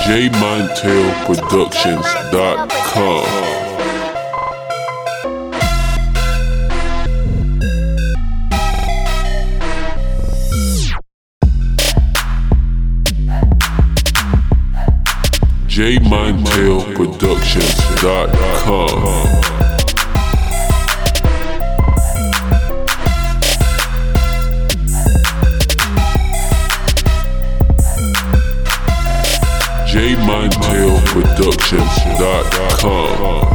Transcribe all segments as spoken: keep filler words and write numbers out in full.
J Mindtail Productions dot com. J Mindtail Productions dot com. J Mindtail Productions dot com.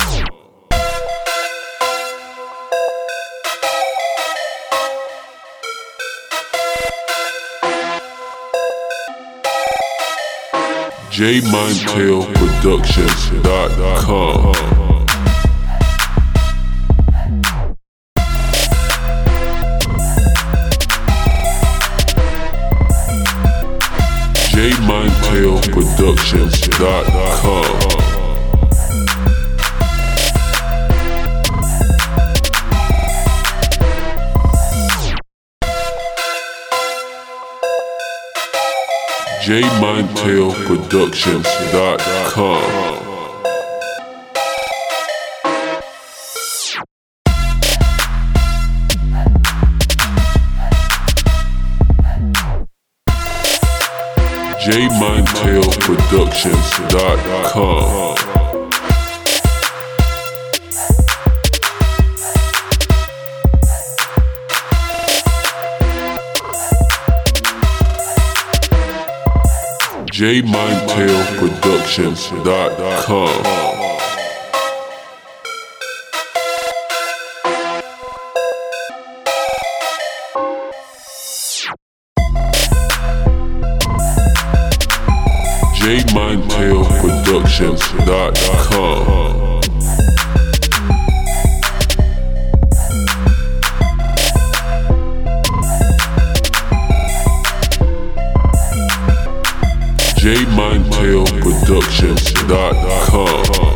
J Mindtail Productions dot com. J Mindtail Productions dot com. J Mindtail Productions dot com. J Mindtail Productions dot com. J Mindtail Productions dot com. J Mindtail Productions dot com. J Mindtail Productions dot com.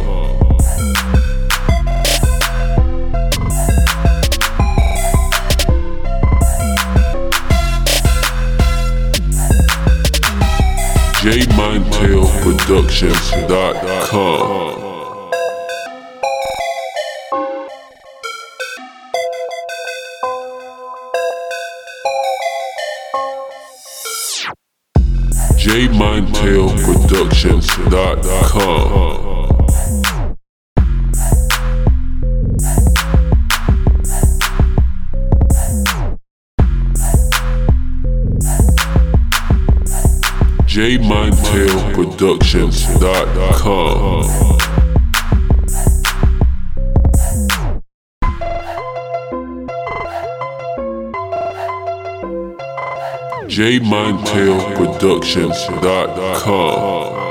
J Mindtail Productions dot com. J Mindtail Productions dot com. J Mindtail Productions dot com. J Mindtail Productions dot com.